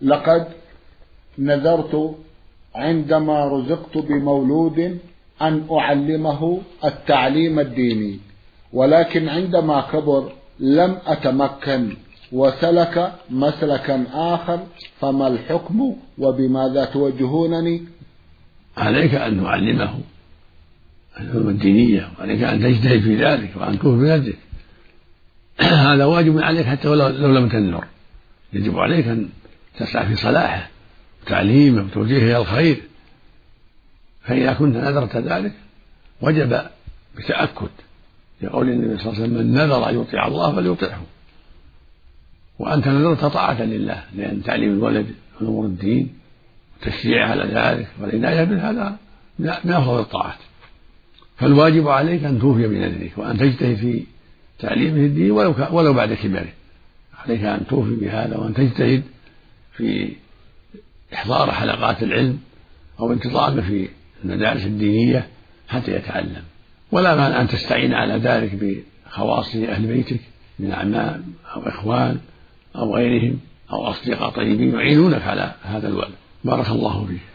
لقد نذرت عندما رزقت بمولود أن أعلمه التعليم الديني، ولكن عندما كبر لم أتمكن وسلك مسلكا آخر، فما الحكم وبماذا توجهونني؟ عليك أن تعلمه العلوم الدينية، وعليك أن تجتهد في ذلك وأن تكون بنفسك. هذا واجب عليك حتى لو لم تنذر، يجب عليك أن تسعى في صلاحه وتعليمه وتوجيهه إلى الخير. فإذا كنت نذرت ذلك وجب بتأكد، يقول النبي صلى الله عليه وسلم: من نذر أن يطيع الله فليطيعه. وأنت نذرت طاعة لله، لأن تعليم الولد من أمور الدين وتشجيعه على ذلك والعناية به هذا من أفضل الطاعات. فالواجب عليك أن توفي بنذرك وأن تجتهد في تعليمه الدين ولو بعد كبره. عليك أن توفي بهذا وأن تجتهد في إحضار حلقات العلم أو انتظامه في المدارس الدينية حتى يتعلم. ولا مانع أن تستعين على ذلك بخواص أهل بيتك من أعمام أو إخوان أو غيرهم أو أصدقاء طيبين يعينونك على هذا الولد. بارك الله فيك.